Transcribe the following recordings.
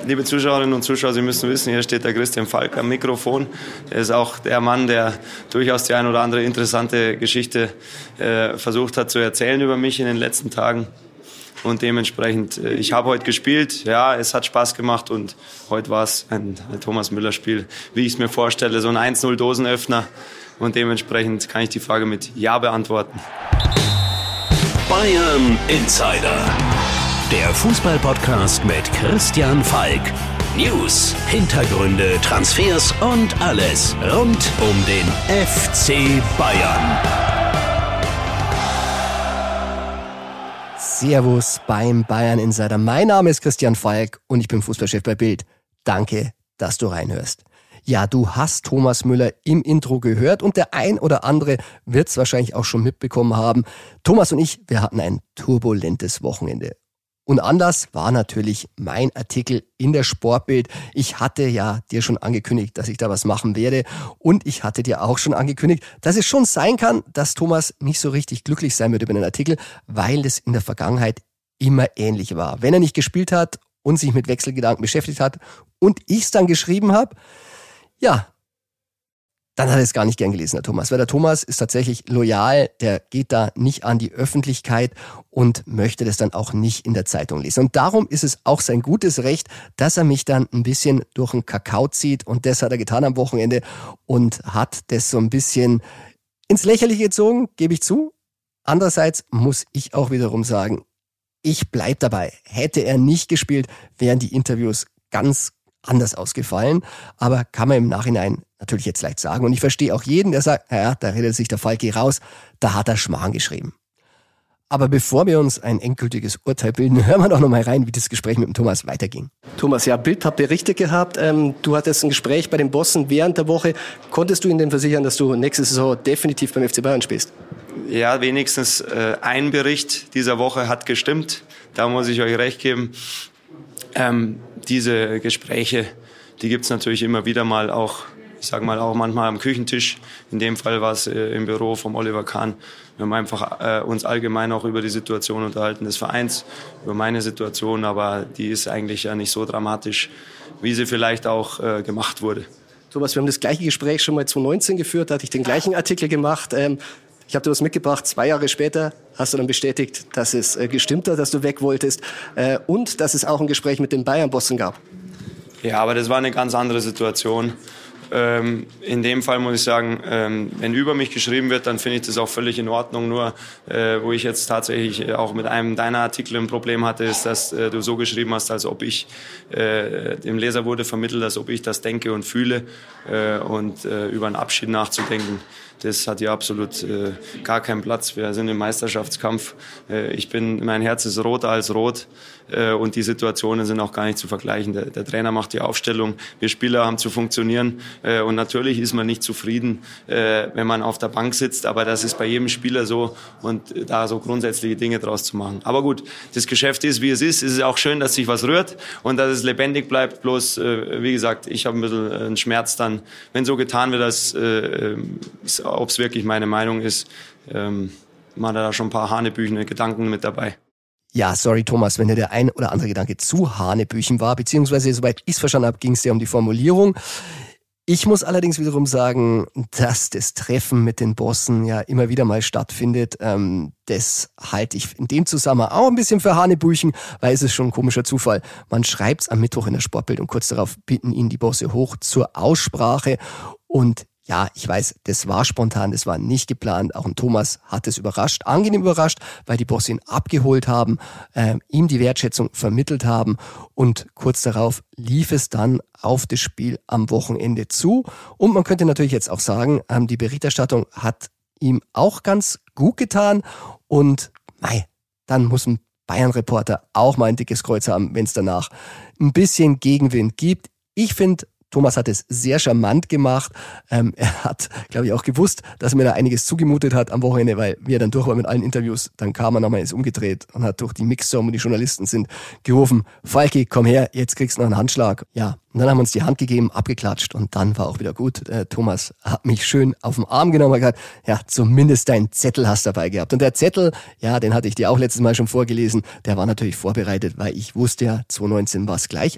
liebe Zuschauerinnen und Zuschauer, Sie müssen wissen, hier steht der Christian Falk am Mikrofon. Er ist auch der Mann, der durchaus die ein oder andere interessante Geschichte versucht hat zu erzählen über mich in den letzten Tagen. Und dementsprechend, ich habe heute gespielt, ja, es hat Spaß gemacht und heute war es ein Thomas Müller-Spiel, wie ich es mir vorstelle, so ein 1-0 Dosenöffner. Und dementsprechend kann ich die Frage mit Ja beantworten. Bayern Insider, der Fußball-Podcast mit Christian Falk. News, Hintergründe, Transfers und alles rund um den FC Bayern. Servus beim Bayern Insider. Mein Name ist Christian Falk und ich bin Fußballchef bei Bild. Danke, dass du reinhörst. Ja, du hast Thomas Müller im Intro gehört und der ein oder andere wird es wahrscheinlich auch schon mitbekommen haben. Thomas und ich, wir hatten ein turbulentes Wochenende. Und Anlass war natürlich mein Artikel in der Sportbild. Ich hatte ja dir schon angekündigt, dass ich da was machen werde. Und ich hatte dir auch schon angekündigt, dass es schon sein kann, dass Thomas nicht so richtig glücklich sein wird über den Artikel, weil es in der Vergangenheit immer ähnlich war. Wenn er nicht gespielt hat und sich mit Wechselgedanken beschäftigt hat und ich es dann geschrieben habe, ja, dann hat er es gar nicht gern gelesen, der Thomas. Weil der Thomas ist tatsächlich loyal, der geht da nicht an die Öffentlichkeit und möchte das dann auch nicht in der Zeitung lesen. Und darum ist es auch sein gutes Recht, dass er mich dann ein bisschen durch den Kakao zieht. Und das hat er getan am Wochenende und hat das so ein bisschen ins Lächerliche gezogen, gebe ich zu. Andererseits muss ich auch wiederum sagen, ich bleib dabei. Hätte er nicht gespielt, wären die Interviews ganz anders ausgefallen, aber kann man im Nachhinein natürlich jetzt leicht sagen. Und ich verstehe auch jeden, der sagt, naja, da redet sich der Falki raus, da hat er Schmarrn geschrieben. Aber bevor wir uns ein endgültiges Urteil bilden, hören wir doch noch mal rein, wie das Gespräch mit dem Thomas weiterging. Thomas, ja, Bild habt Berichte gehabt. Du hattest ein Gespräch bei den Bossen während der Woche. Konntest du ihnen denn versichern, dass du nächste Saison definitiv beim FC Bayern spielst? Ja, wenigstens ein Bericht dieser Woche hat gestimmt. Da muss ich euch recht geben. Diese Gespräche, die gibt's natürlich immer wieder mal auch, ich sage mal auch manchmal am Küchentisch. In dem Fall war es im Büro vom Oliver Kahn. Wir haben einfach uns allgemein auch über die Situation unterhalten des Vereins, über meine Situation, aber die ist eigentlich ja nicht so dramatisch, wie sie vielleicht auch gemacht wurde. Thomas, wir haben das gleiche Gespräch schon mal 2019 geführt, da hatte ich den gleichen Artikel gemacht. Ich habe dir was mitgebracht, 2 Jahre später hast du dann bestätigt, dass es gestimmt hat, dass du weg wolltest und dass es auch ein Gespräch mit den Bayern-Bossen gab. Ja, aber das war eine ganz andere Situation. In dem Fall muss ich sagen, wenn über mich geschrieben wird, dann finde ich das auch völlig in Ordnung. Nur, wo ich jetzt tatsächlich auch mit einem deiner Artikel ein Problem hatte, ist, dass du so geschrieben hast, als ob ich, dem Leser wurde vermittelt, als ob ich das denke und fühle und über einen Abschied nachzudenken. Das hat hier absolut gar keinen Platz. Wir sind im Meisterschaftskampf. Mein Herz ist roter als rot und die Situationen sind auch gar nicht zu vergleichen. Der Trainer macht die Aufstellung, wir Spieler haben zu funktionieren und natürlich ist man nicht zufrieden, wenn man auf der Bank sitzt, aber das ist bei jedem Spieler so und da so grundsätzliche Dinge draus zu machen. Aber gut, das Geschäft ist, wie es ist. Es ist auch schön, dass sich was rührt und dass es lebendig bleibt. Bloß, wie gesagt, ich habe ein bisschen einen Schmerz dann, wenn so getan wird, dass ob es wirklich meine Meinung ist, man hat da schon ein paar hanebüchene Gedanken mit dabei. Ja, sorry Thomas, wenn dir der ein oder andere Gedanke zu hanebüchen war, beziehungsweise soweit ich es verstanden habe, ging es dir um die Formulierung. Ich muss allerdings wiederum sagen, dass das Treffen mit den Bossen ja immer wieder mal stattfindet. Das halte ich in dem Zusammenhang auch ein bisschen für hanebüchen, weil es ist schon ein komischer Zufall. Man schreibt es am Mittwoch in der Sportbild und kurz darauf bitten ihn die Bosse hoch zur Aussprache und ja, ich weiß, das war spontan, das war nicht geplant. Auch ein Thomas hat es überrascht, angenehm überrascht, weil die Bosse ihn abgeholt haben, ihm die Wertschätzung vermittelt haben und kurz darauf lief es dann auf das Spiel am Wochenende zu. Und man könnte natürlich jetzt auch sagen, die Berichterstattung hat ihm auch ganz gut getan und dann muss ein Bayern-Reporter auch mal ein dickes Kreuz haben, wenn es danach ein bisschen Gegenwind gibt. Ich finde, Thomas hat es sehr charmant gemacht. Er hat, glaube ich, auch gewusst, dass er mir da einiges zugemutet hat am Wochenende, weil wie er dann durch war mit allen Interviews, dann kam er nochmal ins umgedreht und hat durch die Mixzone, wo die Journalisten sind, gerufen, Falki, komm her, jetzt kriegst du noch einen Handschlag. Ja, und dann haben wir uns die Hand gegeben, abgeklatscht und dann war auch wieder gut. Thomas hat mich schön auf den Arm genommen und gesagt, ja, zumindest deinen Zettel hast du dabei gehabt. Und der Zettel, ja, den hatte ich dir auch letztes Mal schon vorgelesen, der war natürlich vorbereitet, weil ich wusste ja, 2019 war es gleich.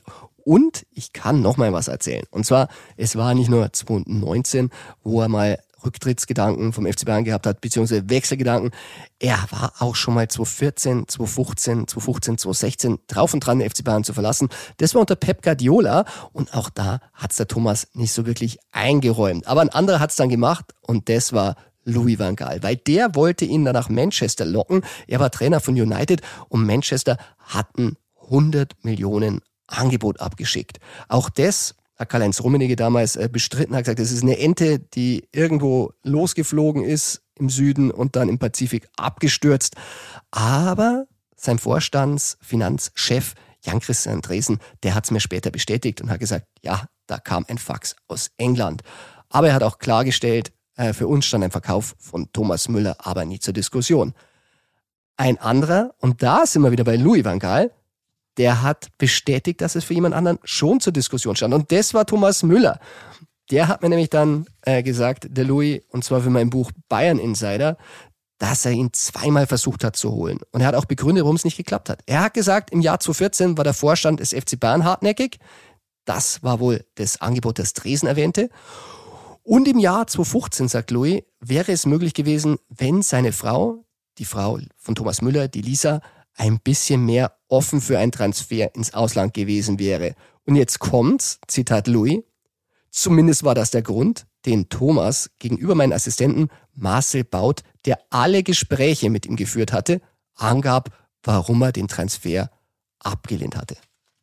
Und ich kann noch mal was erzählen. Und zwar, es war nicht nur 2019, wo er mal Rücktrittsgedanken vom FC Bayern gehabt hat, beziehungsweise Wechselgedanken. Er war auch schon mal 2014, 2015, 2016 drauf und dran, den FC Bayern zu verlassen. Das war unter Pep Guardiola und auch da hat's der Thomas nicht so wirklich eingeräumt. Aber ein anderer hat's dann gemacht und das war Louis van Gaal, weil der wollte ihn dann nach Manchester locken. Er war Trainer von United und Manchester hatten 100 Millionen Angebot abgeschickt. Auch das hat Karl-Heinz Rummenigge damals bestritten, hat gesagt, das ist eine Ente, die irgendwo losgeflogen ist im Süden und dann im Pazifik abgestürzt. Aber sein Vorstandsfinanzchef Jan-Christian Dresen, der hat es mir später bestätigt und hat gesagt, ja, da kam ein Fax aus England. Aber er hat auch klargestellt, für uns stand ein Verkauf von Thomas Müller aber nie zur Diskussion. Ein anderer, und da sind wir wieder bei Louis van Gaal, der hat bestätigt, dass es für jemand anderen schon zur Diskussion stand. Und das war Thomas Müller. Der hat mir nämlich dann gesagt, der Louis, und zwar für mein Buch Bayern Insider, dass er ihn zweimal versucht hat zu holen. Und er hat auch begründet, warum es nicht geklappt hat. Er hat gesagt, im Jahr 2014 war der Vorstand des FC Bayern hartnäckig. Das war wohl das Angebot, das Dresen erwähnte. Und im Jahr 2015, sagt Louis, wäre es möglich gewesen, wenn seine Frau, die Frau von Thomas Müller, die Lisa, ein bisschen mehr offen für einen Transfer ins Ausland gewesen wäre. Und jetzt kommt's, Zitat Louis, zumindest war das der Grund, den Thomas gegenüber meinen Assistenten Marcel Baut, der alle Gespräche mit ihm geführt hatte, angab, warum er den Transfer abgelehnt hatte.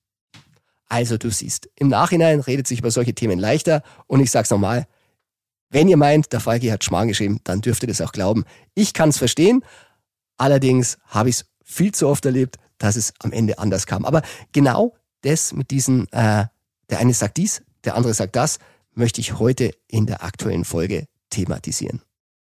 Also du siehst, im Nachhinein redet sich über solche Themen leichter und ich sag's nochmal, wenn ihr meint, der Falki hat Schmarrn geschrieben, dann dürft ihr das auch glauben. Ich kann's verstehen, allerdings habe ich's viel zu oft erlebt, dass es am Ende anders kam. Aber genau das mit diesen, der eine sagt dies, der andere sagt das, möchte ich heute in der aktuellen Folge thematisieren.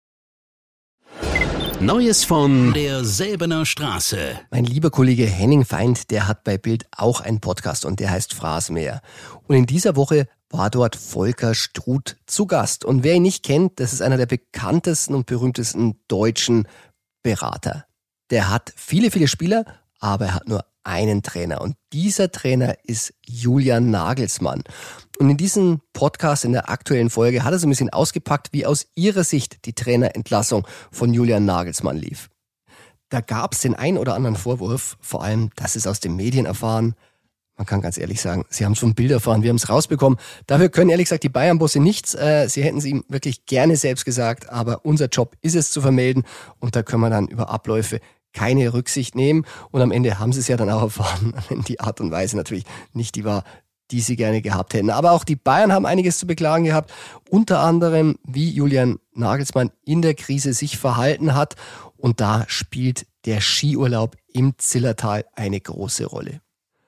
Neues von der Säbener Straße. Mein lieber Kollege Henning Feind, der hat bei Bild auch einen Podcast und der heißt Phrasenmäher. Und in dieser Woche war dort Volker Struth zu Gast. Und wer ihn nicht kennt, das ist einer der bekanntesten und berühmtesten deutschen Berater. Der hat viele, viele Spieler, aber er hat nur einen Trainer. Und dieser Trainer ist Julian Nagelsmann. Und in diesem Podcast, in der aktuellen Folge, hat er so ein bisschen ausgepackt, wie aus ihrer Sicht die Trainerentlassung von Julian Nagelsmann lief. Da gab es den einen oder anderen Vorwurf, vor allem, dass es aus den Medien erfahren. Man kann ganz ehrlich sagen, sie haben es vom Bild erfahren, wir haben es rausbekommen. Dafür können ehrlich gesagt die Bayern-Bosse nichts. Sie hätten es ihm wirklich gerne selbst gesagt, aber unser Job ist es zu vermelden und da können wir dann über Abläufe keine Rücksicht nehmen. Und am Ende haben sie es ja dann auch erfahren, wenn die Art und Weise natürlich nicht die war, die sie gerne gehabt hätten. Aber auch die Bayern haben einiges zu beklagen gehabt. Unter anderem, wie Julian Nagelsmann in der Krise sich verhalten hat. Und da spielt der Skiurlaub im Zillertal eine große Rolle.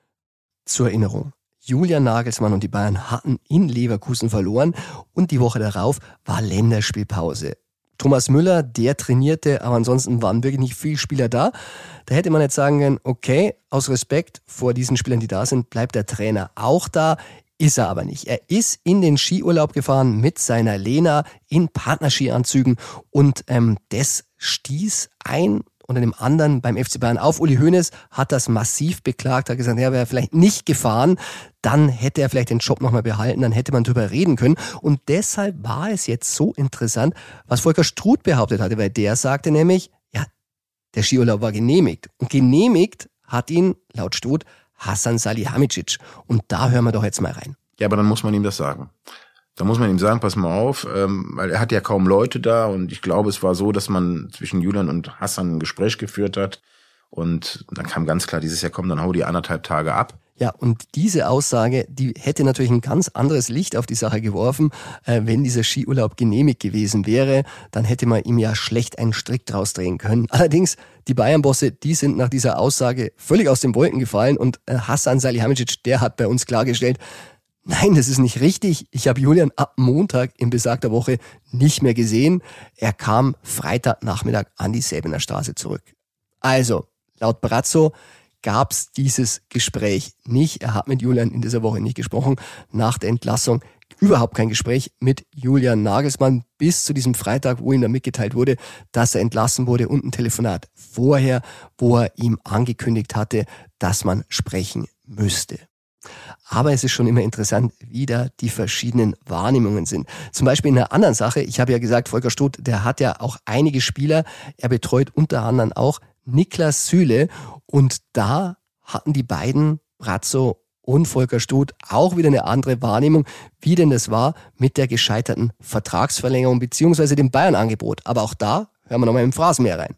Zur Erinnerung. Julian Nagelsmann und die Bayern hatten in Leverkusen verloren und die Woche darauf war Länderspielpause. Thomas Müller, der trainierte, aber ansonsten waren wirklich nicht viele Spieler da. Da hätte man jetzt sagen können, okay, aus Respekt vor diesen Spielern, die da sind, bleibt der Trainer auch da. Ist er aber nicht. Er ist in den Skiurlaub gefahren mit seiner Lena in Partnerskianzügen und das stieß ein unter dem anderen beim FC Bayern auf. Uli Hoeneß hat das massiv beklagt, hat gesagt, er wäre vielleicht nicht gefahren, dann hätte er vielleicht den Job nochmal behalten, dann hätte man drüber reden können. Und deshalb war es jetzt so interessant, was Volker Struth behauptet hatte, weil der sagte nämlich, ja, der Skiurlaub war genehmigt. Und genehmigt hat ihn, laut Struth, Hasan Salihamidzic. Und da hören wir doch jetzt mal rein. Ja, aber dann muss man ihm das sagen. Da muss man ihm sagen, pass mal auf, weil er hat ja kaum Leute da und ich glaube, es war so, dass man zwischen Julian und Hasan ein Gespräch geführt hat und dann kam ganz klar dieses Jahr, komm, dann hau die 1,5 Tage ab. Ja, und diese Aussage, die hätte natürlich ein ganz anderes Licht auf die Sache geworfen. Wenn dieser Skiurlaub genehmigt gewesen wäre, dann hätte man ihm ja schlecht einen Strick draus drehen können. Allerdings, die Bayern-Bosse, die sind nach dieser Aussage völlig aus den Wolken gefallen und Hasan Salihamidzic, der hat bei uns klargestellt, nein, das ist nicht richtig. Ich habe Julian ab Montag in besagter Woche nicht mehr gesehen. Er kam Freitagnachmittag an die Säbener Straße zurück. Also, laut Brazzo gab's dieses Gespräch nicht. Er hat mit Julian in dieser Woche nicht gesprochen. Nach der Entlassung überhaupt kein Gespräch mit Julian Nagelsmann bis zu diesem Freitag, wo ihm dann mitgeteilt wurde, dass er entlassen wurde und ein Telefonat vorher, wo er ihm angekündigt hatte, dass man sprechen müsste. Aber es ist schon immer interessant, wie da die verschiedenen Wahrnehmungen sind. Zum Beispiel in einer anderen Sache, ich habe ja gesagt, Volker Struth, der hat ja auch einige Spieler, er betreut unter anderem auch Niklas Süle und da hatten die beiden, Brazzo und Volker Struth, auch wieder eine andere Wahrnehmung, wie denn das war mit der gescheiterten Vertragsverlängerung beziehungsweise dem Bayern-Angebot. Aber auch da hören wir nochmal im Phrasenmäher rein.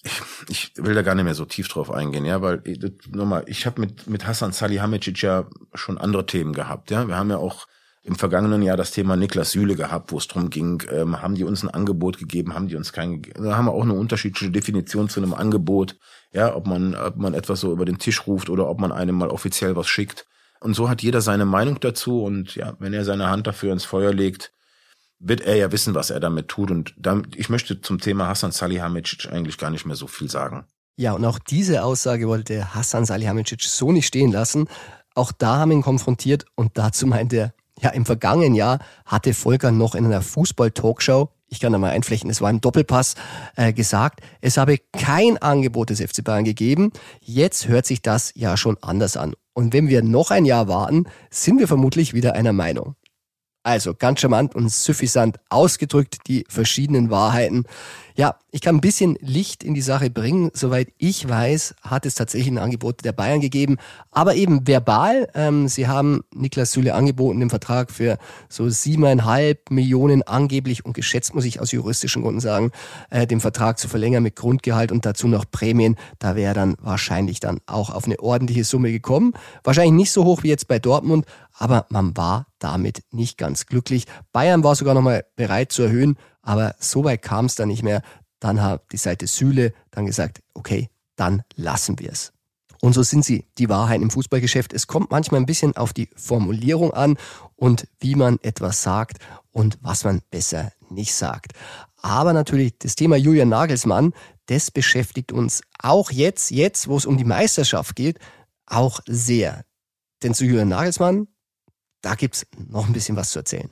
Ich will da gar nicht mehr so tief drauf eingehen, ja, weil nochmal, ich habe mit Hasan Salihamidzic ja schon andere Themen gehabt, ja. Wir haben ja auch im vergangenen Jahr das Thema Niklas Süle gehabt, wo es darum ging, haben die uns ein Angebot gegeben, haben die uns kein gegeben. Da haben wir auch eine unterschiedliche Definition zu einem Angebot, ja, ob man etwas so über den Tisch ruft oder ob man einem mal offiziell was schickt. Und so hat jeder seine Meinung dazu und ja, wenn er seine Hand dafür ins Feuer legt, wird er ja wissen, was er damit tut. Und ich möchte zum Thema Hasan Salihamidzic eigentlich gar nicht mehr so viel sagen. Ja, und auch diese Aussage wollte Hasan Salihamidzic so nicht stehen lassen. Auch da haben wir ihn konfrontiert und dazu meint er, ja, im vergangenen Jahr hatte Volker noch in einer Fußball-Talkshow, ich kann da mal einflechten, es war ein Doppelpass, gesagt, es habe kein Angebot des FC Bayern gegeben. Jetzt hört sich das ja schon anders an. Und wenn wir noch ein Jahr warten, sind wir vermutlich wieder einer Meinung. Also ganz charmant und suffisant ausgedrückt, die verschiedenen Wahrheiten. Ja, ich kann ein bisschen Licht in die Sache bringen. Soweit ich weiß, hat es tatsächlich ein Angebot der Bayern gegeben, aber eben verbal. Sie haben Niklas Süle angeboten, den Vertrag für so 7,5 Millionen angeblich und geschätzt, muss ich aus juristischen Gründen sagen, den Vertrag zu verlängern mit Grundgehalt und dazu noch Prämien. Da wäre dann wahrscheinlich dann auch auf eine ordentliche Summe gekommen. Wahrscheinlich nicht so hoch wie jetzt bei Dortmund, aber man war damit nicht ganz glücklich. Bayern war sogar nochmal bereit zu erhöhen, aber so weit kam es dann nicht mehr. Dann hat die Seite Süle dann gesagt, okay, dann lassen wir es. Und so sind sie, die Wahrheiten im Fußballgeschäft. Es kommt manchmal ein bisschen auf die Formulierung an und wie man etwas sagt und was man besser nicht sagt. Aber natürlich das Thema Julian Nagelsmann, das beschäftigt uns auch jetzt, wo es um die Meisterschaft geht, auch sehr. Denn zu Julian Nagelsmann, da gibt's noch ein bisschen was zu erzählen.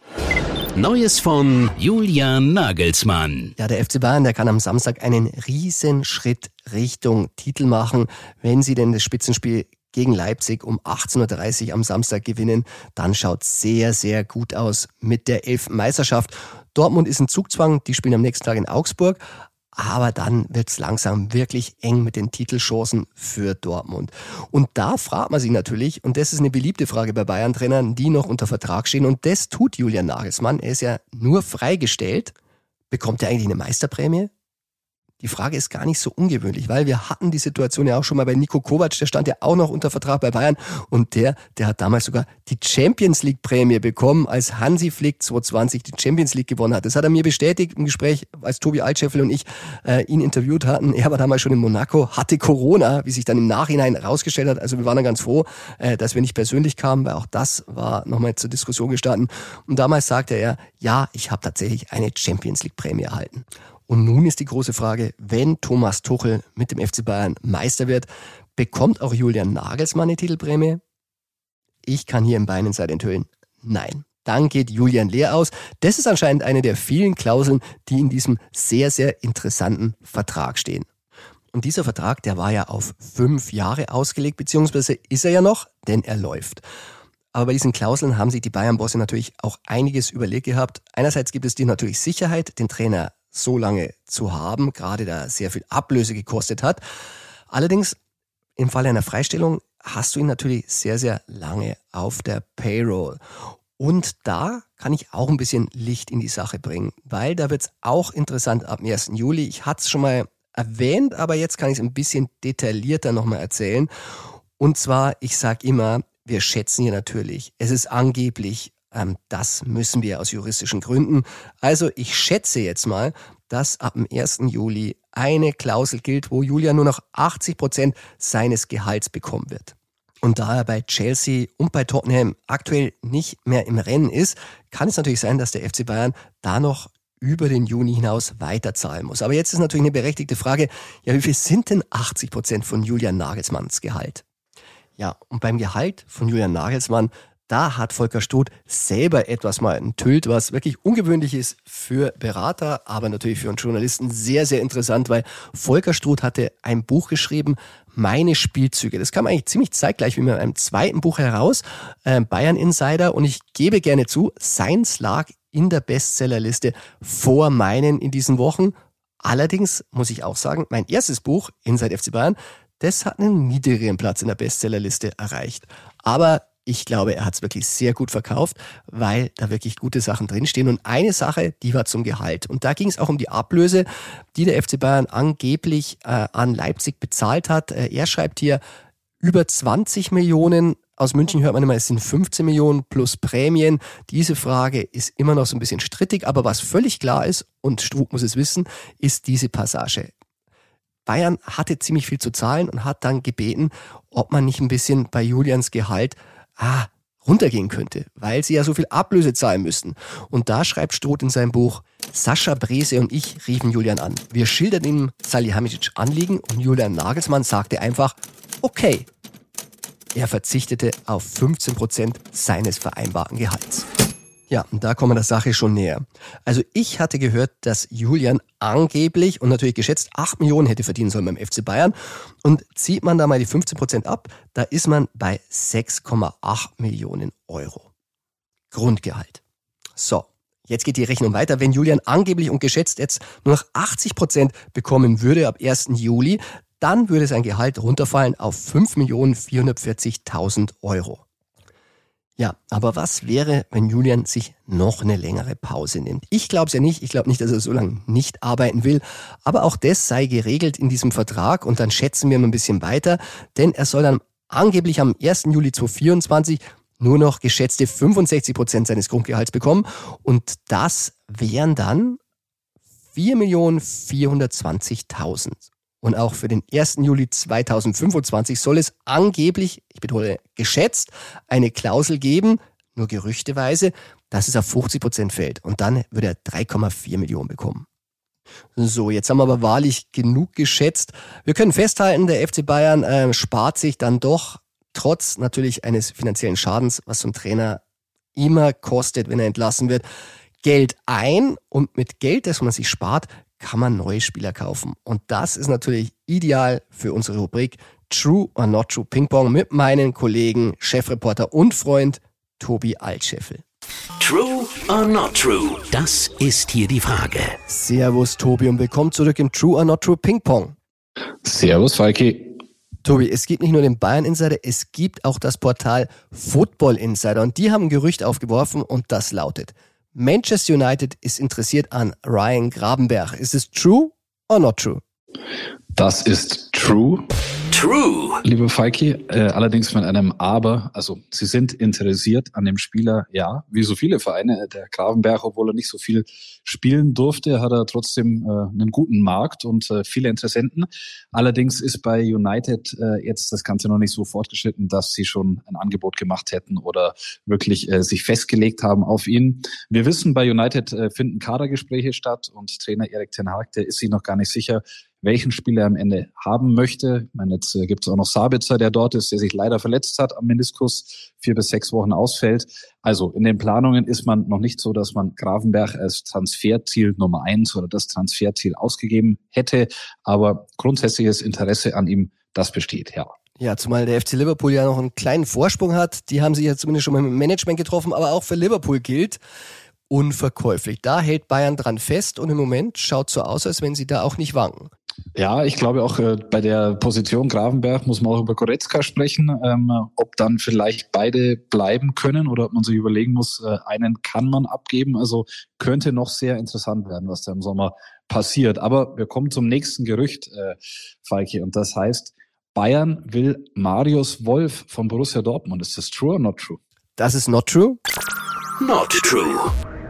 Neues von Julian Nagelsmann. Ja, der FC Bayern, der kann am Samstag einen Riesenschritt Richtung Titel machen. Wenn sie denn das Spitzenspiel gegen Leipzig um 18:30 Uhr am Samstag gewinnen, dann schaut's sehr, sehr gut aus mit der 11. Meisterschaft. Dortmund ist in Zugzwang, die spielen am nächsten Tag in Augsburg. Aber dann wird's langsam wirklich eng mit den Titelchancen für Dortmund. Und da fragt man sich natürlich, und das ist eine beliebte Frage bei Bayern-Trainern, die noch unter Vertrag stehen, und das tut Julian Nagelsmann, er ist ja nur freigestellt, bekommt er eigentlich eine Meisterprämie? Die Frage ist gar nicht so ungewöhnlich, weil wir hatten die Situation ja auch schon mal bei Niko Kovac, der stand ja auch noch unter Vertrag bei Bayern und der hat damals sogar die Champions League Prämie bekommen, als Hansi Flick 2020 die Champions League gewonnen hat. Das hat er mir bestätigt im Gespräch, als Tobi Altscheffel und ich ihn interviewt hatten. Er war damals schon in Monaco, hatte Corona, wie sich dann im Nachhinein rausgestellt hat. Also wir waren dann ganz froh, dass wir nicht persönlich kamen, weil auch das war nochmal zur Diskussion gestanden. Und damals sagte er, ja, ich habe tatsächlich eine Champions League Prämie erhalten. Und nun ist die große Frage, wenn Thomas Tuchel mit dem FC Bayern Meister wird, bekommt auch Julian Nagelsmann eine Titelprämie? Ich kann hier im Bayern Insider enthüllen, nein. Dann geht Julian leer aus. Das ist anscheinend eine der vielen Klauseln, die in diesem sehr, sehr interessanten Vertrag stehen. Und dieser Vertrag, der war ja auf 5 Jahre ausgelegt, beziehungsweise ist er ja noch, denn er läuft. Aber bei diesen Klauseln haben sich die Bayern-Bosse natürlich auch einiges überlegt gehabt. Einerseits gibt es dir natürlich Sicherheit, den Trainer so lange zu haben, gerade da sehr viel Ablöse gekostet hat. Allerdings, im Falle einer Freistellung hast du ihn natürlich sehr, sehr lange auf der Payroll. Und da kann ich auch ein bisschen Licht in die Sache bringen, weil da wird's auch interessant ab dem 1. Juli. Ich hatte es schon mal erwähnt, aber jetzt kann ich es ein bisschen detaillierter nochmal erzählen. Und zwar, ich sage immer, wir schätzen hier natürlich, es ist angeblich, das müssen wir aus juristischen Gründen. Also ich schätze jetzt mal, dass ab dem 1. Juli eine Klausel gilt, wo Julian nur noch 80% seines Gehalts bekommen wird. Und da er bei Chelsea und bei Tottenham aktuell nicht mehr im Rennen ist, kann es natürlich sein, dass der FC Bayern da noch über den Juni hinaus weiterzahlen muss. Aber jetzt ist natürlich eine berechtigte Frage, ja, wie viel sind denn 80% von Julian Nagelsmanns Gehalt? Ja, und beim Gehalt von Julian Nagelsmann, Da hat Volker Struth selber etwas mal enthüllt, was wirklich ungewöhnlich ist für Berater, aber natürlich für uns Journalisten sehr, sehr interessant, weil Volker Struth hatte ein Buch geschrieben, Meine Spielzüge. Das kam eigentlich ziemlich zeitgleich wie mit einem zweiten Buch heraus, Bayern Insider. Und ich gebe gerne zu, seins lag in der Bestsellerliste vor meinen in diesen Wochen. Allerdings muss ich auch sagen, mein erstes Buch, Inside FC Bayern, das hat einen niedrigeren Platz in der Bestsellerliste erreicht. Aber ich glaube, er hat es wirklich sehr gut verkauft, weil da wirklich gute Sachen drinstehen. Und eine Sache, die war zum Gehalt. Und da ging es auch um die Ablöse, die der FC Bayern angeblich an Leipzig bezahlt hat. Er schreibt hier über 20 Millionen. Aus München hört man immer, es sind 15 Millionen plus Prämien. Diese Frage ist immer noch so ein bisschen strittig. Aber was völlig klar ist, und Struth muss es wissen, ist diese Passage. Bayern hatte ziemlich viel zu zahlen und hat dann gebeten, ob man nicht ein bisschen bei Julians Gehalt runtergehen könnte, weil sie ja so viel Ablöse zahlen müssten. Und da schreibt Struth in seinem Buch, Sascha Brese und ich riefen Julian an. Wir schilderten ihm Salihamidzic Anliegen und Julian Nagelsmann sagte einfach, okay. Er verzichtete auf 15% seines vereinbarten Gehalts. Ja, und da kommen wir der Sache schon näher. Also ich hatte gehört, dass Julian angeblich und natürlich geschätzt 8 Millionen hätte verdienen sollen beim FC Bayern. Und zieht man da mal die 15% ab, da ist man bei 6,8 Millionen Euro. Grundgehalt. So, jetzt geht die Rechnung weiter. Wenn Julian angeblich und geschätzt jetzt nur noch 80% bekommen würde ab 1. Juli, dann würde sein Gehalt runterfallen auf 5.440.000 Euro. Ja, aber was wäre, wenn Julian sich noch eine längere Pause nimmt? Ich glaube es ja nicht. Ich glaube nicht, dass er so lange nicht arbeiten will. Aber auch das sei geregelt in diesem Vertrag. Und dann schätzen wir mal ein bisschen weiter. Denn er soll dann angeblich am 1. Juli 2024 nur noch geschätzte 65% seines Grundgehalts bekommen. Und das wären dann 4.420.000. Und auch für den 1. Juli 2025 soll es angeblich, ich betone geschätzt, eine Klausel geben, nur gerüchteweise, dass es auf 50% fällt. Und dann würde er 3,4 Millionen bekommen. So, jetzt haben wir aber wahrlich genug geschätzt. Wir können festhalten, der FC Bayern spart sich dann doch, trotz natürlich eines finanziellen Schadens, was so ein Trainer immer kostet, wenn er entlassen wird, Geld ein. Und mit Geld, das man sich spart, kann man neue Spieler kaufen. Und das ist natürlich ideal für unsere Rubrik True or Not True Ping Pong mit meinem Kollegen, Chefreporter und Freund Tobi Altscheffel. True or Not True? Das ist hier die Frage. Servus Tobi und willkommen zurück im True or Not True Ping Pong. Servus Falki. Tobi, es gibt nicht nur den Bayern Insider, es gibt auch das Portal Football Insider und die haben ein Gerücht aufgeworfen und das lautet: Manchester United ist interessiert an Ryan Gravenberch. Ist es true or not true? Das ist true. True. Liebe Falki, allerdings mit einem Aber. Also sie sind interessiert an dem Spieler, ja, wie so viele Vereine. Der Gravenberch, obwohl er nicht so viel spielen durfte, hat er trotzdem einen guten Markt und viele Interessenten. Allerdings ist bei United jetzt das Ganze noch nicht so fortgeschritten, dass sie schon ein Angebot gemacht hätten oder wirklich sich festgelegt haben auf ihn. Wir wissen, bei United finden Kadergespräche statt und Trainer Erik ten Hag, der ist sich noch gar nicht sicher, welchen Spieler er am Ende haben möchte. Ich meine, jetzt gibt es auch noch Sabitzer, der dort ist, der sich leider verletzt hat am Meniskus, 4 bis 6 Wochen ausfällt. Also in den Planungen ist man noch nicht so, dass man Gravenberch als Transferziel Nummer 1 oder das Transferziel ausgegeben hätte. Aber grundsätzliches Interesse an ihm, das besteht, ja. Ja, zumal der FC Liverpool ja noch einen kleinen Vorsprung hat. Die haben sich ja zumindest schon mal mit dem Management getroffen, aber auch für Liverpool gilt: unverkäuflich. Da hält Bayern dran fest und im Moment schaut so aus, als wenn sie da auch nicht wanken. Ja, ich glaube auch bei der Position Gravenberch muss man auch über Goretzka sprechen, ob dann vielleicht beide bleiben können oder ob man sich überlegen muss, einen kann man abgeben. Also könnte noch sehr interessant werden, was da im Sommer passiert. Aber wir kommen zum nächsten Gerücht, Falki, und das heißt, Bayern will Marius Wolf von Borussia Dortmund. Ist das true or not true? Das ist not true. Not true.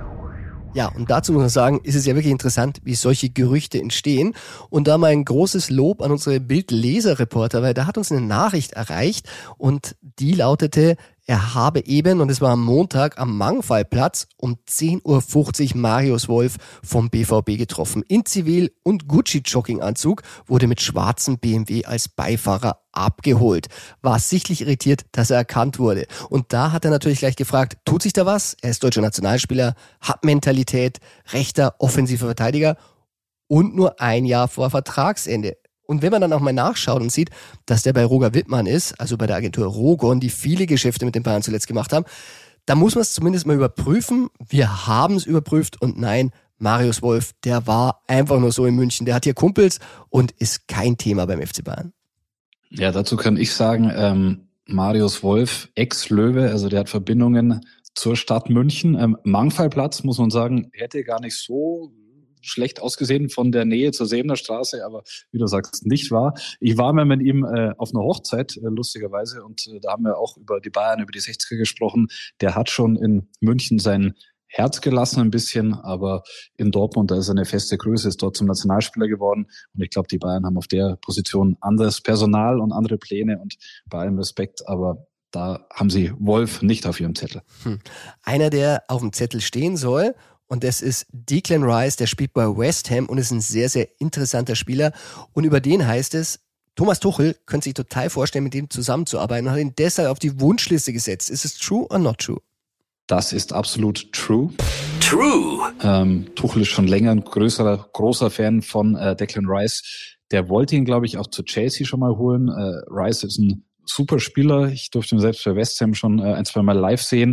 Ja, und dazu muss man sagen, ist es ja wirklich interessant, wie solche Gerüchte entstehen. Und da mal ein großes Lob an unsere Bild-Leser-Reporter, weil da hat uns eine Nachricht erreicht und die lautete: er habe eben, und es war am Montag, am Mangfallplatz um 10.50 Uhr Marius Wolf vom BVB getroffen. In Zivil- und Gucci-Jogginganzug, wurde mit schwarzem BMW als Beifahrer abgeholt. War sichtlich irritiert, dass er erkannt wurde. Und da hat er natürlich gleich gefragt, tut sich da was? Er ist deutscher Nationalspieler, hat Mentalität, rechter, offensiver Verteidiger und nur ein Jahr vor Vertragsende. Und wenn man dann auch mal nachschaut und sieht, dass der bei Roger Wittmann ist, also bei der Agentur Rogon, die viele Geschäfte mit den Bayern zuletzt gemacht haben, da muss man es zumindest mal überprüfen. Wir haben es überprüft und nein, Marius Wolf, der war einfach nur so in München. Der hat hier Kumpels und ist kein Thema beim FC Bayern. Ja, dazu kann ich sagen, Marius Wolf, Ex-Löwe, also der hat Verbindungen zur Stadt München. Mangfallplatz, muss man sagen, hätte gar nicht so schlecht ausgesehen von der Nähe zur Sebener Straße, aber wie du sagst, nicht wahr. Ich war mal mit ihm auf einer Hochzeit, lustigerweise, und da haben wir auch über die Bayern, über die 60er gesprochen. Der hat schon in München sein Herz gelassen ein bisschen, aber in Dortmund, da ist er eine feste Größe, ist dort zum Nationalspieler geworden und ich glaube, die Bayern haben auf der Position anderes Personal und andere Pläne und bei allem Respekt, aber da haben sie Wolf nicht auf ihrem Zettel. Einer, der auf dem Zettel stehen soll, und das ist Declan Rice, der spielt bei West Ham und ist ein sehr, sehr interessanter Spieler. Und über den heißt es, Thomas Tuchel könnte sich total vorstellen, mit ihm zusammenzuarbeiten und hat ihn deshalb auf die Wunschliste gesetzt. Ist es true or not true? Das ist absolut true. True. Tuchel ist schon länger ein großer Fan von Declan Rice. Der wollte ihn, glaube ich, auch zu Chelsea schon mal holen. Rice ist ein super Spieler. Ich durfte ihn selbst für West Ham schon ein, zwei Mal live sehen.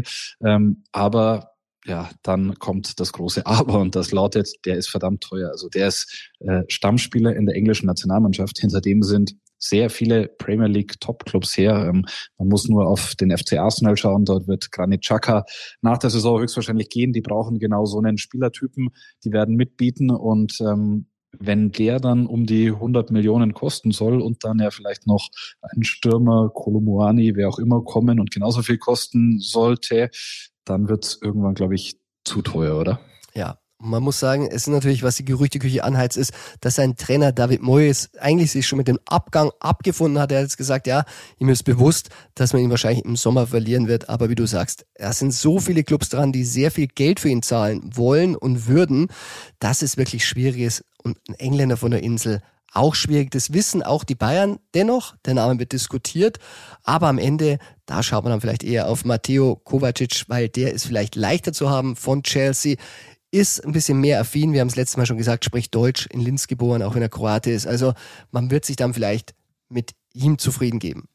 Aber ja, dann kommt das große Aber und das lautet, der ist verdammt teuer. Also der ist Stammspieler in der englischen Nationalmannschaft. Hinter dem sind sehr viele Premier League Top-Clubs her. Man muss nur auf den FC Arsenal schauen. Dort wird Granit Xhaka nach der Saison höchstwahrscheinlich gehen. Die brauchen genau so einen Spielertypen. Die werden mitbieten und wenn der dann um die 100 Millionen kosten soll und dann ja vielleicht noch ein Stürmer, Kolomuani, wer auch immer kommen und genauso viel kosten sollte, dann wird es irgendwann, glaube ich, zu teuer, oder? Ja, man muss sagen, es ist natürlich, was die Gerüchteküche anheizt, ist, dass sein Trainer David Moyes eigentlich sich schon mit dem Abgang abgefunden hat. Er hat jetzt gesagt, ja, ihm ist bewusst, dass man ihn wahrscheinlich im Sommer verlieren wird. Aber wie du sagst, es sind so viele Clubs dran, die sehr viel Geld für ihn zahlen wollen und würden, dass es wirklich schwierig ist. Und ein Engländer von der Insel, auch schwierig. Das wissen auch die Bayern. Dennoch, der Name wird diskutiert. Aber am Ende, da schaut man dann vielleicht eher auf Mateo Kovacic, weil der ist vielleicht leichter zu haben von Chelsea. Ist ein bisschen mehr affin, wir haben es letztes Mal schon gesagt, spricht Deutsch, in Linz geboren, auch wenn er Kroate ist. Also man wird sich dann vielleicht mit ihm zufrieden geben.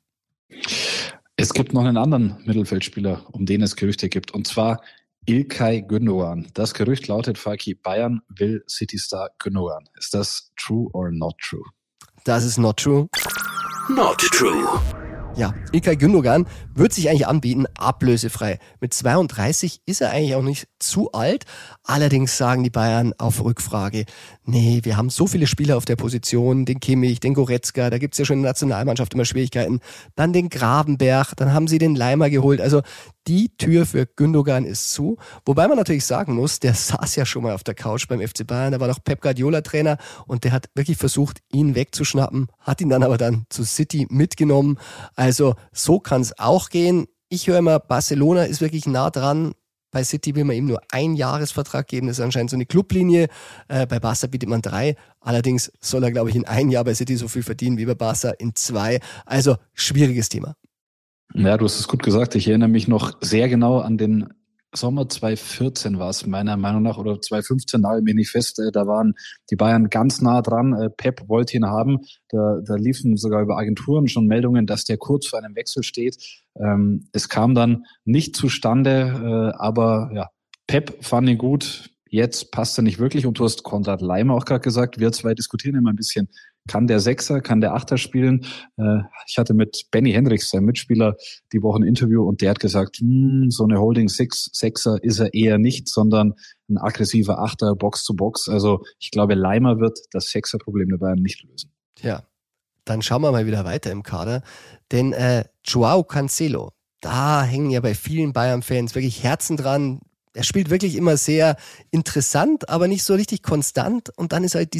Es gibt noch einen anderen Mittelfeldspieler, um den es Gerüchte gibt, und zwar İlkay Gündoğan. Das Gerücht lautet, Falki, Bayern will Citystar Gündoğan. Ist das true or not true? Das ist not true. Not true. Ja, İlkay Gündoğan wird sich eigentlich anbieten, ablösefrei. Mit 32 ist er eigentlich auch nicht zu alt. Allerdings sagen die Bayern auf Rückfrage, nee, wir haben so viele Spieler auf der Position, den Kimmich, den Goretzka, da gibt's ja schon in der Nationalmannschaft immer Schwierigkeiten. Dann den Gravenberch, dann haben sie den Leimer geholt. Also die Tür für Gündoğan ist zu. Wobei man natürlich sagen muss, der saß ja schon mal auf der Couch beim FC Bayern, da war noch Pep Guardiola Trainer und der hat wirklich versucht, ihn wegzuschnappen, hat ihn dann aber dann zu City mitgenommen. Also so kann's auch gehen. Ich höre immer, Barcelona ist wirklich nah dran. Bei City will man ihm nur einen Jahresvertrag geben. Das ist anscheinend so eine Clublinie. Bei Barca bietet man 3. Allerdings soll er, glaube ich, in 1 Jahr bei City so viel verdienen wie bei Barca in 2. Also schwieriges Thema. Ja, du hast es gut gesagt. Ich erinnere mich noch sehr genau an den Sommer 2014 war es meiner Meinung nach, oder 2015, nagel mich nicht fest, da waren die Bayern ganz nah dran. Pep wollte ihn haben. Da liefen sogar über Agenturen schon Meldungen, dass der kurz vor einem Wechsel steht. Es kam dann nicht zustande, aber ja, Pep fand ihn gut. Jetzt passt er nicht wirklich. Und du hast Konrad Leimer auch gerade gesagt, wir zwei diskutieren immer ein bisschen. Kann der Sechser, kann der Achter spielen? Ich hatte mit Benny Henrichs, seinem Mitspieler, die Woche ein Interview und der hat gesagt, so eine Holding Sechser ist er eher nicht, sondern ein aggressiver Achter, Box zu Box. Also ich glaube, Leimer wird das Sechser-Problem der Bayern nicht lösen. Ja, dann schauen wir mal wieder weiter im Kader. Denn Joao Cancelo, da hängen ja bei vielen Bayern-Fans wirklich Herzen dran. Er spielt wirklich immer sehr interessant, aber nicht so richtig konstant. Und dann ist halt diese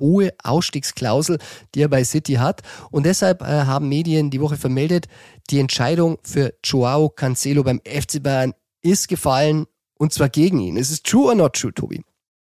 hohe Ausstiegsklausel, die er bei City hat. Und deshalb haben Medien die Woche vermeldet, die Entscheidung für Joao Cancelo beim FC Bayern ist gefallen, und zwar gegen ihn. Ist es true or not true, Tobi?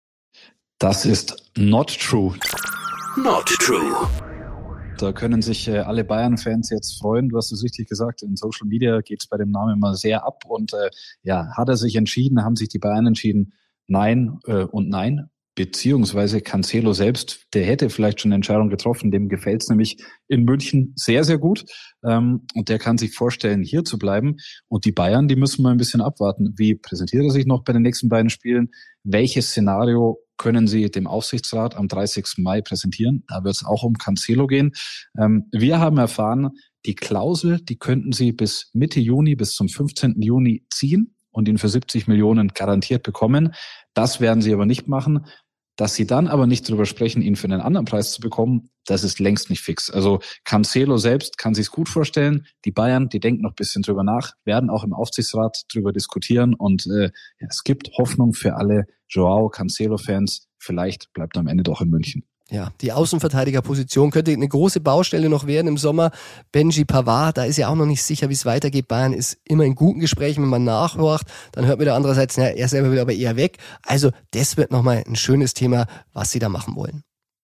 Das ist not true. Not true. Da können sich alle Bayern-Fans jetzt freuen. Du hast es richtig gesagt, in Social Media geht es bei dem Namen immer sehr ab. Und hat er sich entschieden, haben sich die Bayern entschieden, nein und nein. Beziehungsweise Cancelo selbst, der hätte vielleicht schon eine Entscheidung getroffen, dem gefällt es nämlich in München sehr, sehr gut. Und der kann sich vorstellen, hier zu bleiben. Und die Bayern, die müssen mal ein bisschen abwarten. Wie präsentiert er sich noch bei den nächsten beiden Spielen? Welches Szenario können sie dem Aufsichtsrat am 30. Mai präsentieren? Da wird es auch um Cancelo gehen. Wir haben erfahren, die Klausel, die könnten sie bis Mitte Juni, bis zum 15. Juni ziehen und ihn für 70 Millionen garantiert bekommen. Das werden sie aber nicht machen. Dass sie dann aber nicht darüber sprechen, ihn für einen anderen Preis zu bekommen, das ist längst nicht fix. Also Cancelo selbst kann sich's gut vorstellen. Die Bayern, die denken noch ein bisschen drüber nach, werden auch im Aufsichtsrat drüber diskutieren. Und es gibt Hoffnung für alle Joao Cancelo-Fans. Vielleicht bleibt er am Ende doch in München. Ja, die Außenverteidigerposition könnte eine große Baustelle noch werden im Sommer. Benji Pavard, da ist ja auch noch nicht sicher, wie es weitergeht. Bayern ist immer in guten Gesprächen, wenn man nachhorcht. Dann hört man da andererseits, er selber will aber eher weg. Also das wird nochmal ein schönes Thema, was sie da machen wollen.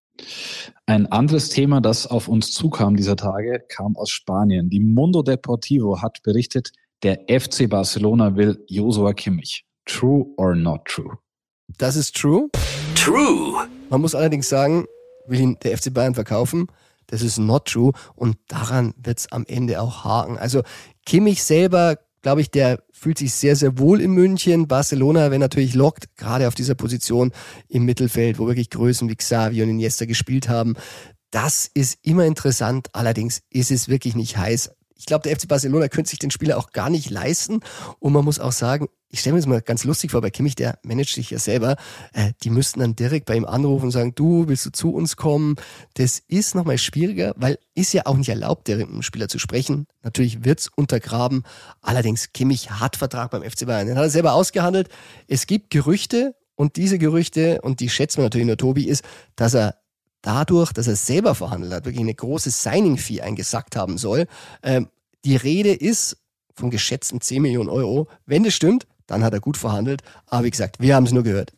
Ein anderes Thema, das auf uns zukam dieser Tage, kam aus Spanien. Die Mundo Deportivo hat berichtet, der FC Barcelona will Joshua Kimmich. True or not true? Das ist true. True. Man muss allerdings sagen, will ihn der FC Bayern verkaufen. Das ist not true und daran wird es am Ende auch haken. Also Kimmich selber, glaube ich, der fühlt sich sehr, sehr wohl in München. Barcelona, wenn natürlich lockt, gerade auf dieser Position im Mittelfeld, wo wirklich Größen wie Xavi und Iniesta gespielt haben. Das ist immer interessant, allerdings ist es wirklich nicht heiß. Ich glaube, der FC Barcelona könnte sich den Spieler auch gar nicht leisten. Und man muss auch sagen, ich stelle mir das mal ganz lustig vor, bei Kimmich, der managt sich ja selber, die müssten dann direkt bei ihm anrufen und sagen, du, willst du zu uns kommen? Das ist nochmal schwieriger, weil ist ja auch nicht erlaubt, direkt mit dem Spieler zu sprechen. Natürlich wird's untergraben. Allerdings, Kimmich hat Vertrag beim FC Bayern. Den hat er selber ausgehandelt. Es gibt Gerüchte und diese Gerüchte, und die schätzt man natürlich nur Tobi, ist, dass er dadurch, dass er selber verhandelt hat, wirklich eine große Signing-Fee eingesackt haben soll. Die Rede ist von geschätzten 10 Millionen Euro. Wenn das stimmt, dann hat er gut verhandelt. Aber wie gesagt, wir haben es nur gehört.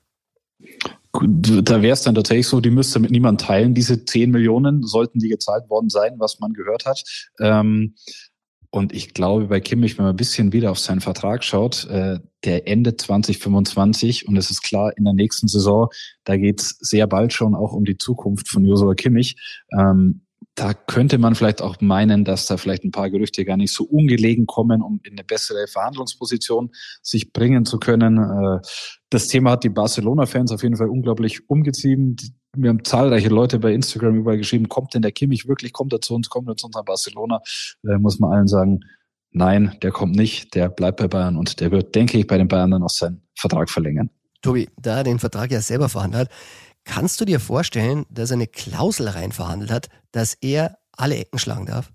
Da wäre es dann tatsächlich so, die müsste mit niemandem teilen. Diese 10 Millionen sollten die gezahlt worden sein, was man gehört hat. Und ich glaube, bei Kimmich, wenn man ein bisschen wieder auf seinen Vertrag schaut, der endet 2025 und es ist klar, in der nächsten Saison, da geht's sehr bald schon auch um die Zukunft von Joshua Kimmich. Da könnte man vielleicht auch meinen, dass da vielleicht ein paar Gerüchte gar nicht so ungelegen kommen, um in eine bessere Verhandlungsposition sich bringen zu können. Das Thema hat die Barcelona-Fans auf jeden Fall unglaublich umgetrieben. Wir haben zahlreiche Leute bei Instagram überall geschrieben, kommt denn der Kimmich wirklich, kommt er zu uns nach Barcelona? Muss man allen sagen, nein, der kommt nicht, der bleibt bei Bayern und der wird, denke ich, bei den Bayern dann auch seinen Vertrag verlängern. Tobi, da er den Vertrag ja selber verhandelt hat, kannst du dir vorstellen, dass er eine Klausel rein verhandelt hat, dass er alle Ecken schlagen darf?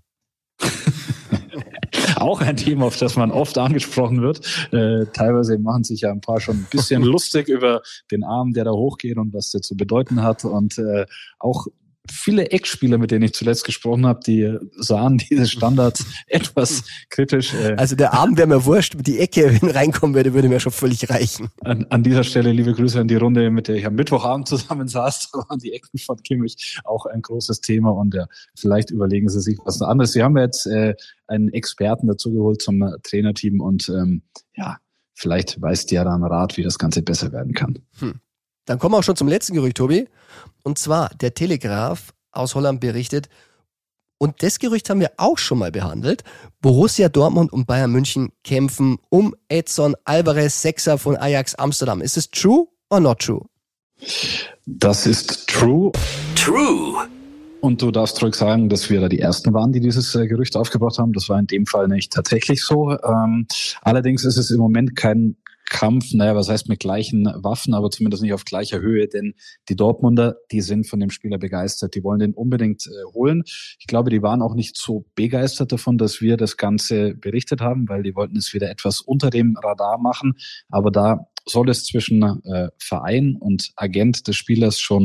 Auch ein Thema, auf das man oft angesprochen wird. Teilweise machen sich ja ein paar schon ein bisschen lustig über den Arm, der da hochgeht und was der zu bedeuten hat. Und auch viele Eckspieler, mit denen ich zuletzt gesprochen habe, die sahen diese Standards etwas kritisch. Also der Arm wäre mir wurscht, die Ecke, wenn reinkommen würde mir schon völlig reichen. An dieser Stelle liebe Grüße an die Runde, mit der ich am Mittwochabend zusammen saß. Da waren die Ecken von Kimmich auch ein großes Thema und vielleicht überlegen sie sich was anderes. Sie haben jetzt einen Experten dazu geholt zum Trainerteam und vielleicht weiß der dann Rat, wie das Ganze besser werden kann. Dann kommen wir auch schon zum letzten Gerücht, Tobi. Und zwar, der Telegraph aus Holland berichtet, und das Gerücht haben wir auch schon mal behandelt, Borussia Dortmund und Bayern München kämpfen um Edson Alvarez, Sechser von Ajax Amsterdam. Ist es true or not true? Das ist true. True. Und du darfst zurück sagen, dass wir da die Ersten waren, die dieses Gerücht aufgebracht haben. Das war in dem Fall nicht tatsächlich so. Allerdings ist es im Moment kein Kampf, was heißt mit gleichen Waffen, aber zumindest nicht auf gleicher Höhe, denn die Dortmunder, die sind von dem Spieler begeistert, die wollen den unbedingt holen. Ich glaube, die waren auch nicht so begeistert davon, dass wir das Ganze berichtet haben, weil die wollten es wieder etwas unter dem Radar machen, aber da soll es zwischen Verein und Agent des Spielers schon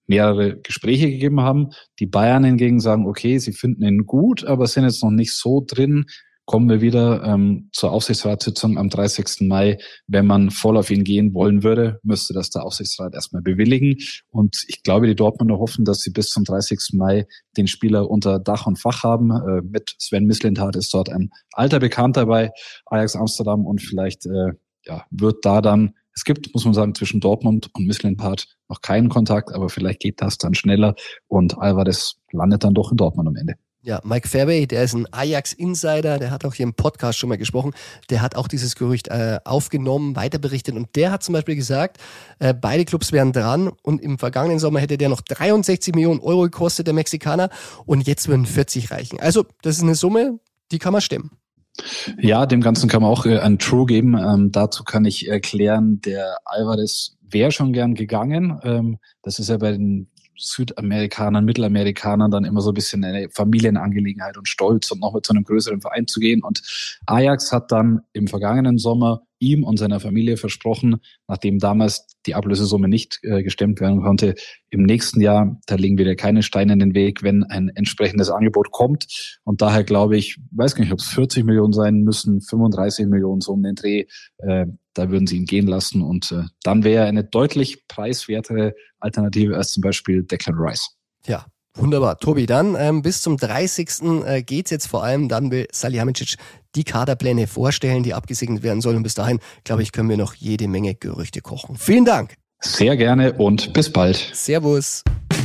mehrere Gespräche gegeben haben. Die Bayern hingegen sagen, okay, sie finden ihn gut, aber sind jetzt noch nicht so drin. Kommen wir wieder zur Aufsichtsratssitzung am 30. Mai. Wenn man voll auf ihn gehen wollen würde, müsste das der Aufsichtsrat erstmal bewilligen. Und ich glaube, die Dortmunder hoffen, dass sie bis zum 30. Mai den Spieler unter Dach und Fach haben. Mit Sven Mislintat ist dort ein alter Bekannter bei Ajax Amsterdam und vielleicht wird da dann, es gibt, muss man sagen, zwischen Dortmund und Mislintat noch keinen Kontakt, aber vielleicht geht das dann schneller und Alvarez landet dann doch in Dortmund am Ende. Ja, Mike Fairway, der ist ein Ajax-Insider, der hat auch hier im Podcast schon mal gesprochen, der hat auch dieses Gerücht aufgenommen, weiterberichtet und der hat zum Beispiel gesagt, beide Clubs wären dran und im vergangenen Sommer hätte der noch 63 Millionen Euro gekostet, der Mexikaner, und jetzt würden 40 reichen. Also das ist eine Summe, die kann man stemmen. Ja, dem Ganzen kann man auch ein True geben. Dazu kann ich erklären, der Alvarez wäre schon gern gegangen. Das ist ja bei den Südamerikanern, Mittelamerikanern dann immer so ein bisschen eine Familienangelegenheit und Stolz, um noch mit so einem größeren Verein zu gehen. Und Ajax hat dann im vergangenen Sommer ihm und seiner Familie versprochen, nachdem damals die Ablösesumme nicht gestemmt werden konnte, im nächsten Jahr, da legen wir dir keine Steine in den Weg, wenn ein entsprechendes Angebot kommt. Und daher glaube ich, weiß gar nicht, ob es 40 Millionen sein müssen, 35 Millionen so um den Dreh, da würden sie ihn gehen lassen und dann wäre er eine deutlich preiswertere Alternative als zum Beispiel Declan Rice. Ja, wunderbar. Tobi, dann bis zum 30. Geht's jetzt vor allem, dann will Salihamidzic die Kaderpläne vorstellen, die abgesegnet werden sollen und bis dahin, glaube ich, können wir noch jede Menge Gerüchte kochen. Vielen Dank. Sehr gerne und bis bald. Servus.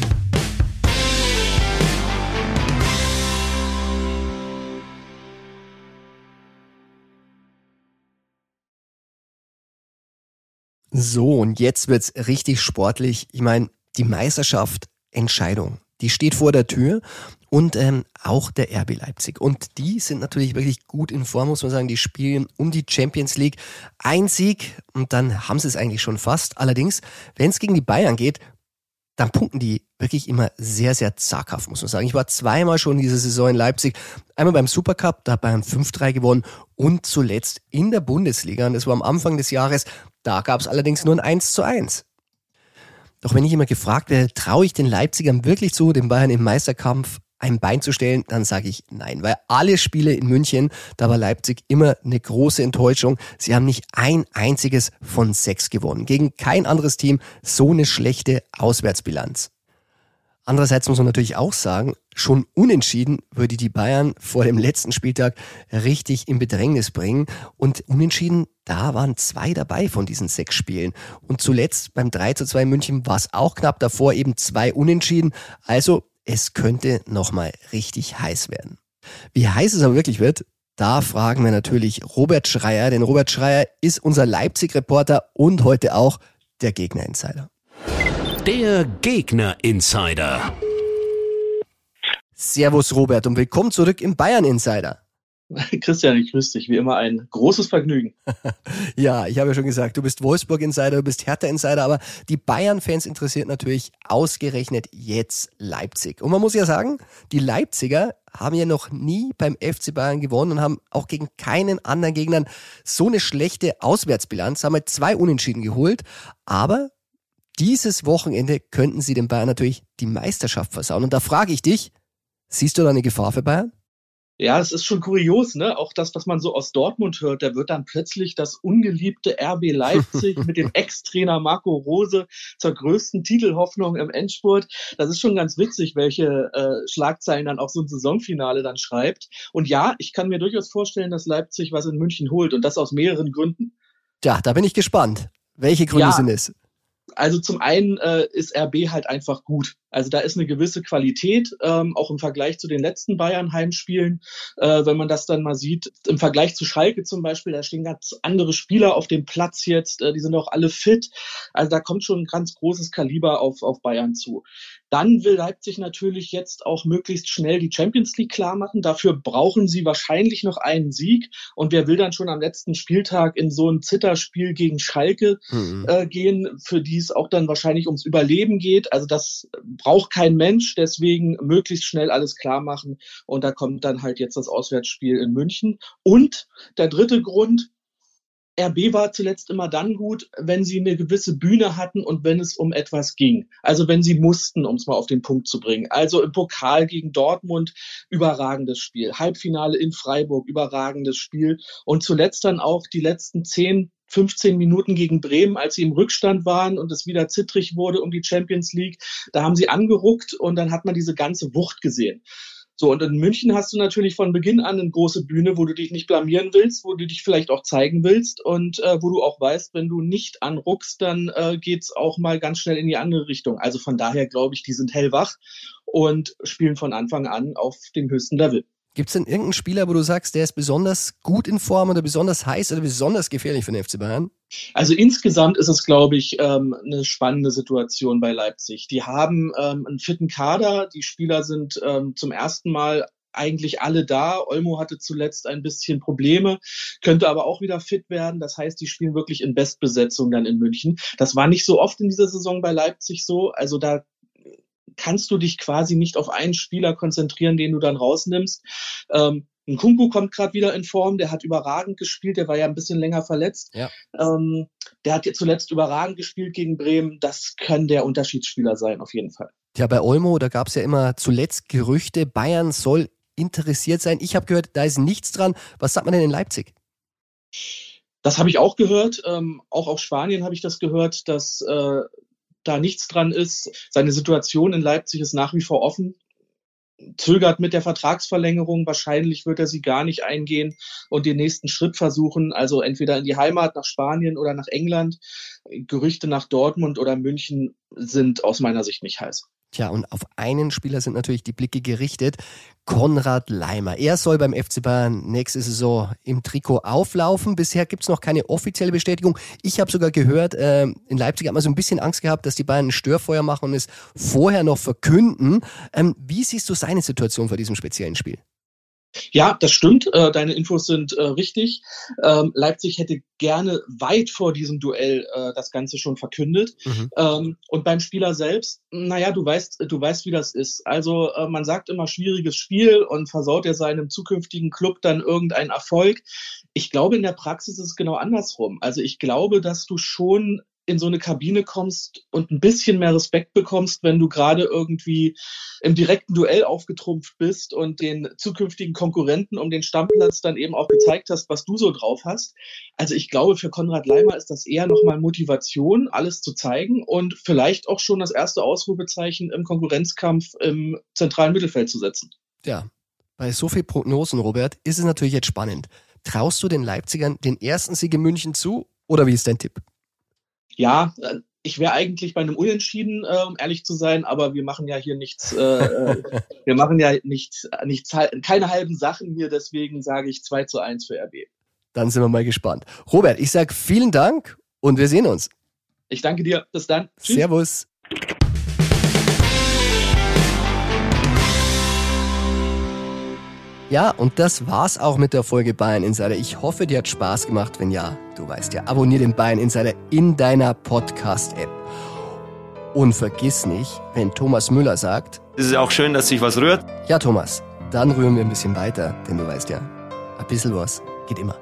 So, und jetzt wird's richtig sportlich. Ich meine, die Meisterschaft, Entscheidung, die steht vor der Tür und auch der RB Leipzig. Und die sind natürlich wirklich gut in Form, muss man sagen. Die spielen um die Champions League. Ein Sieg und dann haben sie es eigentlich schon fast. Allerdings, wenn es gegen die Bayern geht, dann punkten die wirklich immer sehr, sehr zaghaft, muss man sagen. Ich war zweimal schon diese Saison in Leipzig. Einmal beim Supercup, da hat Bayern 5-3 gewonnen und zuletzt in der Bundesliga. Und das war am Anfang des Jahres. Da gab es allerdings nur ein 1:1. Doch wenn ich immer gefragt werde, traue ich den Leipzigern wirklich zu, den Bayern im Meisterkampf ein Bein zu stellen, dann sage ich nein. Weil alle Spiele in München, da war Leipzig immer eine große Enttäuschung. Sie haben nicht ein einziges von 6 gewonnen. Gegen kein anderes Team so eine schlechte Auswärtsbilanz. Andererseits muss man natürlich auch sagen, schon unentschieden würde die Bayern vor dem letzten Spieltag richtig in Bedrängnis bringen. Und unentschieden, da waren 2 dabei von diesen 6 Spielen. Und zuletzt beim 3:2 in München war es auch knapp, davor eben 2 Unentschieden. Also es könnte nochmal richtig heiß werden. Wie heiß es aber wirklich wird, da fragen wir natürlich Robert Schreier. Denn Robert Schreier ist unser Leipzig-Reporter und heute auch der Gegner-Insider. Der Gegner-Insider. Servus Robert und willkommen zurück im Bayern-Insider. Christian, ich grüße dich. Wie immer ein großes Vergnügen. Ja, ich habe ja schon gesagt, du bist Wolfsburg-Insider, du bist Hertha-Insider, aber die Bayern-Fans interessiert natürlich ausgerechnet jetzt Leipzig. Und man muss ja sagen, die Leipziger haben ja noch nie beim FC Bayern gewonnen und haben auch gegen keinen anderen Gegnern so eine schlechte Auswärtsbilanz, haben halt 2 Unentschieden geholt, aber dieses Wochenende könnten sie den Bayern natürlich die Meisterschaft versauen. Und da frage ich dich, siehst du da eine Gefahr für Bayern? Ja, es ist schon kurios, ne? Auch das, was man so aus Dortmund hört, da wird dann plötzlich das ungeliebte RB Leipzig mit dem Ex-Trainer Marco Rose zur größten Titelhoffnung im Endspurt. Das ist schon ganz witzig, welche Schlagzeilen dann auch so ein Saisonfinale dann schreibt. Und ja, ich kann mir durchaus vorstellen, dass Leipzig was in München holt und das aus mehreren Gründen. Ja, da bin ich gespannt. Welche Gründe sind es? Also zum einen ist RB halt einfach gut. Also da ist eine gewisse Qualität, auch im Vergleich zu den letzten Bayern-Heimspielen. Wenn man das dann mal sieht, im Vergleich zu Schalke zum Beispiel, da stehen ganz andere Spieler auf dem Platz jetzt, die sind auch alle fit. Also da kommt schon ein ganz großes Kaliber auf Bayern zu. Dann will Leipzig natürlich jetzt auch möglichst schnell die Champions League klar machen. Dafür brauchen sie wahrscheinlich noch einen Sieg. Und wer will dann schon am letzten Spieltag in so ein Zitterspiel gegen Schalke gehen, für die es auch dann wahrscheinlich ums Überleben geht. Also das braucht kein Mensch, deswegen möglichst schnell alles klar machen. Und da kommt dann halt jetzt das Auswärtsspiel in München. Und der dritte Grund, RB war zuletzt immer dann gut, wenn sie eine gewisse Bühne hatten und wenn es um etwas ging. Also wenn sie mussten, um es mal auf den Punkt zu bringen. Also im Pokal gegen Dortmund, überragendes Spiel. Halbfinale in Freiburg, überragendes Spiel. Und zuletzt dann auch die letzten 10-15 Minuten gegen Bremen, als sie im Rückstand waren und es wieder zittrig wurde um die Champions League. Da haben sie angeruckt und dann hat man diese ganze Wucht gesehen. So, und in München hast du natürlich von Beginn an eine große Bühne, wo du dich nicht blamieren willst, wo du dich vielleicht auch zeigen willst und wo du auch weißt, wenn du nicht anruckst, dann geht's auch mal ganz schnell in die andere Richtung. Also von daher glaube ich, die sind hellwach und spielen von Anfang an auf dem höchsten Level. Gibt es denn irgendeinen Spieler, wo du sagst, der ist besonders gut in Form oder besonders heiß oder besonders gefährlich für den FC Bayern? Also insgesamt ist es, glaube ich, eine spannende Situation bei Leipzig. Die haben einen fitten Kader, die Spieler sind zum ersten Mal eigentlich alle da. Olmo hatte zuletzt ein bisschen Probleme, könnte aber auch wieder fit werden. Das heißt, die spielen wirklich in Bestbesetzung dann in München. Das war nicht so oft in dieser Saison bei Leipzig so. Also da kannst du dich quasi nicht auf einen Spieler konzentrieren, den du dann rausnimmst. Nkunku kommt gerade wieder in Form, der hat überragend gespielt, der war ja ein bisschen länger verletzt. Ja. Der hat jetzt zuletzt überragend gespielt gegen Bremen, das kann der Unterschiedsspieler sein, auf jeden Fall. Ja, bei Olmo, da gab es ja immer zuletzt Gerüchte, Bayern soll interessiert sein. Ich habe gehört, da ist nichts dran. Was sagt man denn in Leipzig? Das habe ich auch gehört, auch aus Spanien habe ich das gehört, dass da nichts dran ist. Seine Situation in Leipzig ist nach wie vor offen. Zögert mit der Vertragsverlängerung. Wahrscheinlich wird er sie gar nicht eingehen und den nächsten Schritt versuchen. Also entweder in die Heimat, nach Spanien oder nach England. Gerüchte nach Dortmund oder München sind aus meiner Sicht nicht heiß. Tja, und auf einen Spieler sind natürlich die Blicke gerichtet. Konrad Laimer. Er soll beim FC Bayern nächste Saison im Trikot auflaufen. Bisher gibt es noch keine offizielle Bestätigung. Ich habe sogar gehört, in Leipzig hat man so ein bisschen Angst gehabt, dass die Bayern ein Störfeuer machen und es vorher noch verkünden. Wie siehst du seine Situation vor diesem speziellen Spiel? Ja, das stimmt. Deine Infos sind richtig. Leipzig hätte gerne weit vor diesem Duell das Ganze schon verkündet. Und beim Spieler selbst, naja, du weißt, wie das ist. Also man sagt immer schwieriges Spiel und versaut er seinem zukünftigen Club dann irgendeinen Erfolg. Ich glaube, in der Praxis ist es genau andersrum. Also ich glaube, dass du schon in so eine Kabine kommst und ein bisschen mehr Respekt bekommst, wenn du gerade irgendwie im direkten Duell aufgetrumpft bist und den zukünftigen Konkurrenten um den Stammplatz dann eben auch gezeigt hast, was du so drauf hast. Also ich glaube, für Konrad Laimer ist das eher nochmal Motivation, alles zu zeigen und vielleicht auch schon das erste Ausrufezeichen im Konkurrenzkampf im zentralen Mittelfeld zu setzen. Ja, bei so viel Prognosen, Robert, ist es natürlich jetzt spannend. Traust du den Leipzigern den ersten Sieg in München zu oder wie ist dein Tipp? Ja, ich wäre eigentlich bei einem Unentschieden, um ehrlich zu sein, aber wir machen ja hier nichts, wir machen ja keine halben Sachen hier, deswegen sage ich 2:1 für RB. Dann sind wir mal gespannt. Robert, ich sage vielen Dank und wir sehen uns. Ich danke dir, bis dann. Tschüss. Servus. Ja, und das war's auch mit der Folge Bayern Insider. Ich hoffe, dir hat Spaß gemacht. Wenn ja, du weißt ja, abonnier den Bayern Insider in deiner Podcast-App. Und vergiss nicht, wenn Thomas Müller sagt... Es ist auch schön, dass sich was rührt. Ja, Thomas, dann rühren wir ein bisschen weiter. Denn du weißt ja, ein bisschen was geht immer.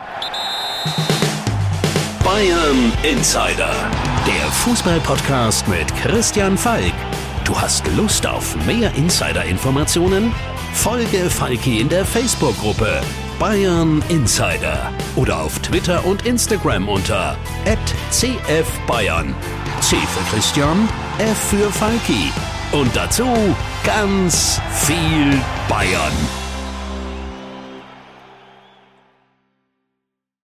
Bayern Insider, der Fußball-Podcast mit Christian Falk. Du hast Lust auf mehr Insider-Informationen? Folge Falki in der Facebook-Gruppe Bayern Insider oder auf Twitter und Instagram unter @CFBayern. C für Christian, F für Falki. Und dazu ganz viel Bayern.